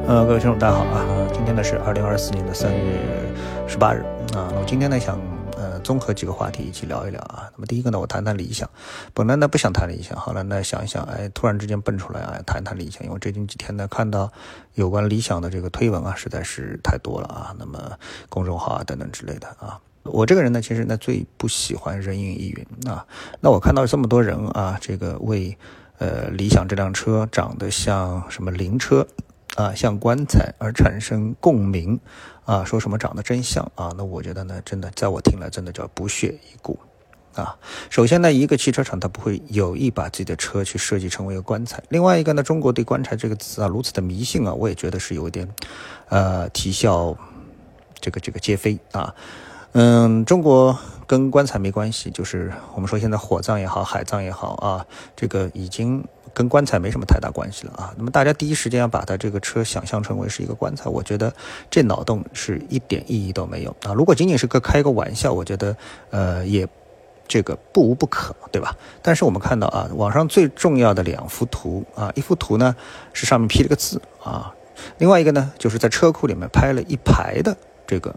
各位听众大家好啊，今天呢是2024年的3月18日啊。那我今天呢想综合几个话题一起聊一聊啊。那么第一个呢，我谈谈理想。本来呢不想谈理想，好了呢想一想，突然之间蹦出来谈谈理想，因为最近几天呢看到有关理想的这个推文啊，实在是太多了啊。那么公众号啊等等之类的啊。我这个人呢，其实呢最不喜欢人云亦云啊。那我看到这么多人啊，这个为理想这辆车长得像什么灵车啊，像棺材而产生共鸣啊，说什么长得真像啊，那我觉得呢，真的在我听来真的叫不屑一顾啊。首先呢，一个汽车厂它不会有意把自己的车去设计成为一个棺材。另外一个呢，中国对棺材这个词啊如此的迷信啊，我也觉得是有点啼笑这个皆非啊。中国跟棺材没关系，就是我们说现在火葬也好，海葬也好啊，这个已经跟棺材没什么太大关系了啊。那么大家第一时间要把它这个车想象成为是一个棺材，我觉得这脑洞是一点意义都没有啊。如果仅仅是开个玩笑，我觉得也这个不无不可，对吧？但是我们看到啊，网上最重要的2幅图啊，一幅图呢是上面批了个字啊，另外一个呢就是在车库里面拍了一排的这个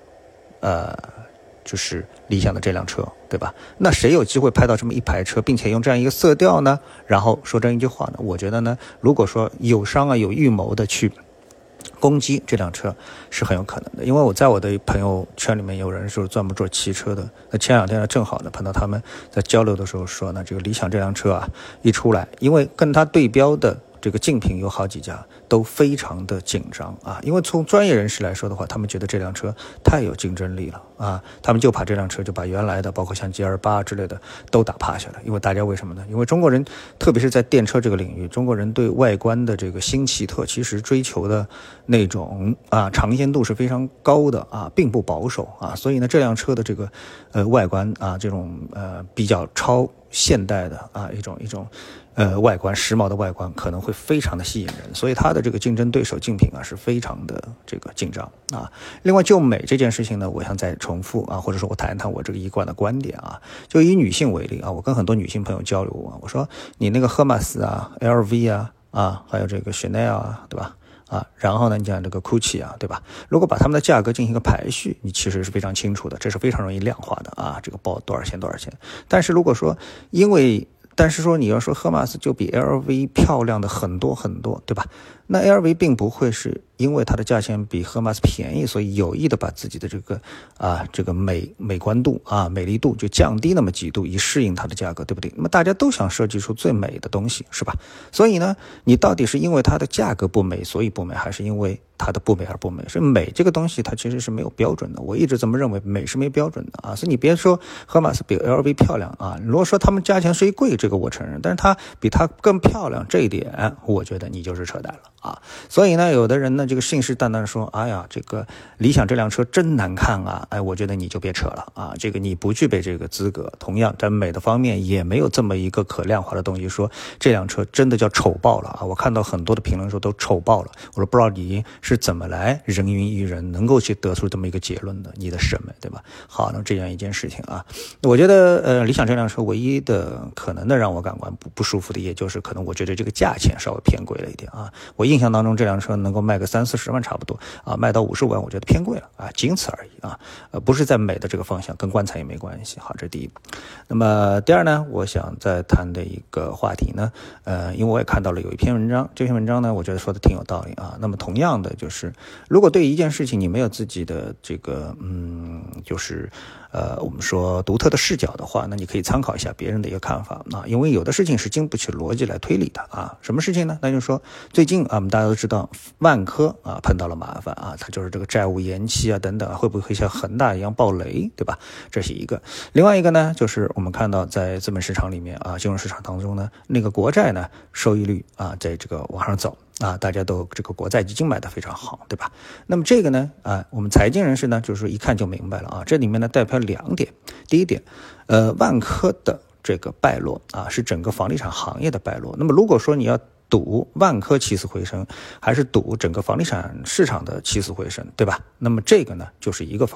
就是理想的这辆车，对吧？那谁有机会拍到这么一排车，并且用这样一个色调呢？然后说这样一句话呢？我觉得呢，如果说有商啊有预谋的去攻击这辆车，是很有可能的。因为我在我的朋友圈里面有人是专门做汽车的，那前2天呢正好呢碰到他们在交流的时候说呢，这个理想这辆车啊一出来，因为跟它对标的这个竞品有好几家都非常的紧张啊，因为从专业人士来说的话，他们觉得这辆车太有竞争力了啊，他们就怕这辆车就把原来的包括像 GL8 之类的都打趴下了。因为大家为什么呢？因为中国人特别是在电车这个领域，中国人对外观的这个新奇特其实追求的那种尝鲜度是非常高的啊，并不保守啊，所以呢这辆车的这个外观啊，这种比较超现代的啊一种外观时髦的外观可能会非常的吸引人，所以它的这个竞争对手竞品啊是非常的这个紧张啊。另外就美这件事情呢，我想再重复啊，或者说我谈一谈我这个一贯的观点啊。就以女性为例啊，我跟很多女性朋友交流啊，我说你那个赫玛斯啊 LV 啊还有这个 Chanel 啊，对吧？然后呢，你讲这个 Gucci 啊，对吧？如果把他们的价格进行一个排序，你其实是非常清楚的，这是非常容易量化的啊。这个包多少钱？但是如果说你要说赫玛斯就比 LV 漂亮的很多很多，对吧？那 LV 并不会是因为它的价钱比赫玛斯便宜，所以有意的把自己的这个美观度啊、美丽度就降低那么几度，以适应它的价格，对不对？那么大家都想设计出最美的东西，是吧？所以呢，你到底是因为它的价格不美所以不美，还是因为它的不美而不美？所以美这个东西它其实是没有标准的，我一直这么认为，美是没标准的啊。所以你别说赫玛斯比 LV 漂亮啊，如果说他们价钱虽贵，这个我承认，但是它比它更漂亮这一点，我觉得你就是扯淡了啊。所以呢，有的人呢这个信誓旦旦说，哎呀，这个理想这辆车真难看啊，我觉得你就别扯了啊，这个你不具备这个资格。同样在美的方面也没有这么一个可量化的东西，说这辆车真的叫丑爆了啊。我看到很多的评论说都丑爆了，我说不知道你是怎么来人云亦云能够去得出这么一个结论的，你的审美，对吧？好，那这样一件事情啊，我觉得理想这辆车唯一的可能的让我感官不舒服的，也就是可能我觉得这个价钱稍微偏贵了一点啊。我印象当中这辆车能够卖个30-40万差不多啊，卖到50万我觉得偏贵了啊，仅此而已啊，不是在美的这个方向，跟棺材也没关系。好，这是第一。那么第二呢，我想再谈的一个话题呢，因为我也看到了有一篇文章，这篇文章呢，我觉得说的挺有道理啊。那么同样的就是，如果对一件事情你没有自己的这个就是我们说独特的视角的话，那你可以参考一下别人的一个看法啊，因为有的事情是经不起逻辑来推理的啊。什么事情呢？那就是说最近我们大家都知道万科碰到了麻烦啊，它就是这个债务延期啊等等，会不会像恒大一样爆雷，对吧？这是一个。另外一个呢，就是我们看到在资本市场里面啊，金融市场当中呢，那个国债呢收益率在这个往上走啊，大家都这个国债基金买得非常好，对吧？那么这个呢我们财经人士呢就是说一看就明白了啊，这里面呢代表2点。第一点，万科的这个败落是整个房地产行业的败落。那么如果说你要赌万科起死回生，还是赌整个房地产市场的起死回生，对吧？那么这个呢就是一个方向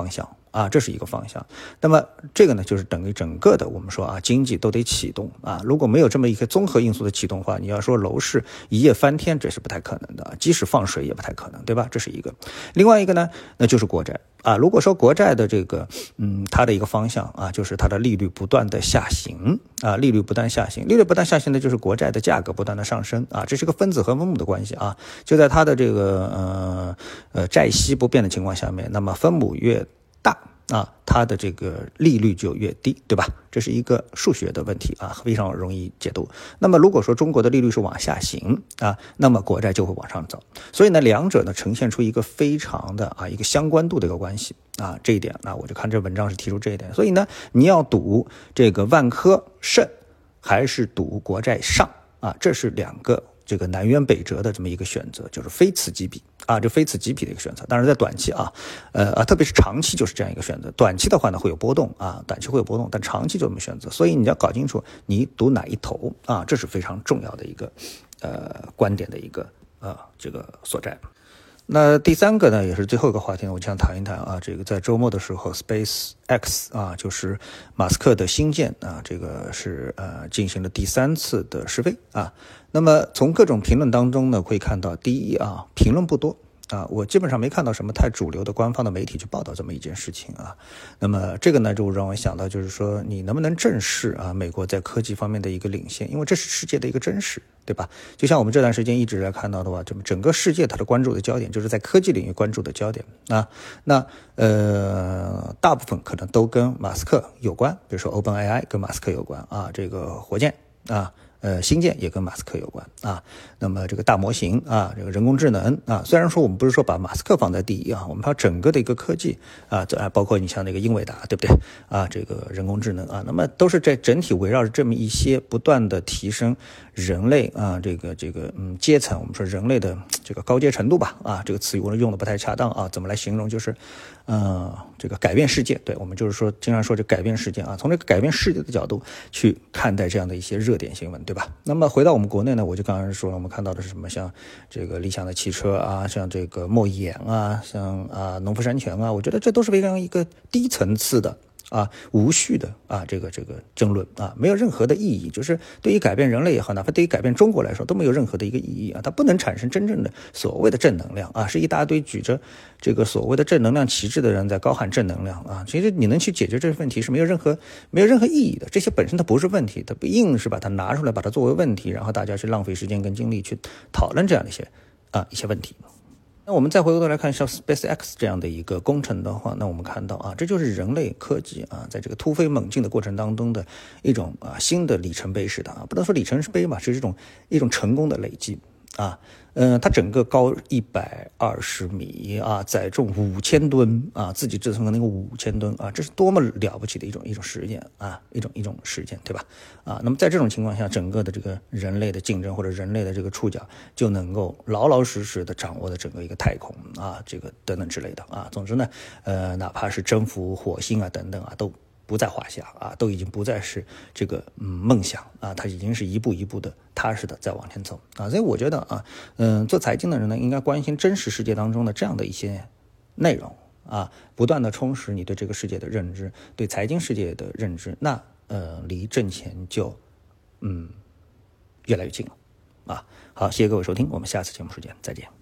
啊，这是一个方向。那么这个呢，就是等于整个的我们说啊，经济都得启动啊。如果没有这么一个综合因素的启动的话，你要说楼市一夜翻天，这是不太可能的，即使放水也不太可能，对吧？这是一个。另外一个呢，那就是国债啊。如果说国债的这个它的一个方向啊，就是它的利率不断的下行啊，利率不断下行呢，就是国债的价格不断的上升啊，这是个分子和分母的关系啊。就在它的这个债息不变的情况下面，那么分母越大啊，它的这个利率就越低，对吧？这是一个数学的问题啊，非常容易解读。那么如果说中国的利率是往下行啊，那么国债就会往上走。所以呢，两者呢呈现出一个非常的一个相关度的一个关系啊，这一点我就看这文章是提出这一点。所以呢，你要赌这个万科胜还是赌国债上啊，这是两个这个南辕北辙的这么一个选择，就是非此即彼啊，这非此即彼的一个选择。当然在短期特别是长期就是这样一个选择。短期的话呢会有波动啊，但长期就这么选择。所以你要搞清楚你赌哪一头啊，这是非常重要的一个观点的一个这个所在。那第三个呢，也是最后一个话题呢，我想谈一谈啊，这个在周末的时候 SpaceX 啊，就是马斯克的星舰啊，这个是进行了第3次的试飞啊。那么从各种评论当中呢，可以看到，第一啊，评论不多啊，我基本上没看到什么太主流的官方的媒体去报道这么一件事情啊。那么这个呢，就让我想到，就是说你能不能正视美国在科技方面的一个领先，因为这是世界的一个真实，对吧？就像我们这段时间一直在看到的话，整个世界它的关注的焦点就是在科技领域关注的焦点啊。那大部分可能都跟马斯克有关，比如说 OpenAI 跟马斯克有关啊，这个火箭啊。星舰也跟马斯克有关啊，那么这个大模型啊，这个人工智能啊，虽然说我们不是说把马斯克放在第一啊，我们把整个的一个科技啊，包括你像那个英伟达，对不对啊？这个人工智能啊，那么都是在整体围绕着这么一些不断的提升人类啊，这个阶层，我们说人类的这个高阶程度吧啊，这个词语我用的不太恰当啊，怎么来形容？就是这个改变世界，对，我们就是说经常说这改变世界啊，从这个改变世界的角度去看待这样的一些热点新闻，对吧？那么回到我们国内呢，我就刚才说了，我们看到的是什么？像这个理想的汽车啊，像这个莫言啊，像农夫山泉啊，我觉得这都是非常一个低层次的无序的这个争论啊，没有任何的意义，就是对于改变人类也好，哪怕对于改变中国来说都没有任何的一个意义啊，它不能产生真正的所谓的正能量啊，是一大堆举着这个所谓的正能量旗帜的人在高喊正能量啊，其实你能去解决这个问题是没有任何意义的，这些本身它不是问题，它不硬是把它拿出来，把它作为问题，然后大家去浪费时间跟精力去讨论这样的一些问题。那我们再回过头来看像 SpaceX 这样的一个工程的话，那我们看到这就是人类科技在这个突飞猛进的过程当中的一种新的里程碑式的不能说里程碑吧，是一种成功的累积它整个高120米载重5000吨自己制成的那个5000吨这是多么了不起的一种实践一种实践，对吧？那么在这种情况下，整个的这个人类的竞争或者人类的这个触角就能够老老实实的掌握的整个一个太空这个等等之类的总之呢，哪怕是征服火星等等都不在话下都已经不再是这个梦想它已经是一步一步的踏实的在往前走所以我觉得做财经的人呢，应该关心真实世界当中的这样的一些内容不断的充实你对这个世界的认知，对财经世界的认知，那离挣钱就越来越近了好，谢谢各位收听，我们下次节目时间再见。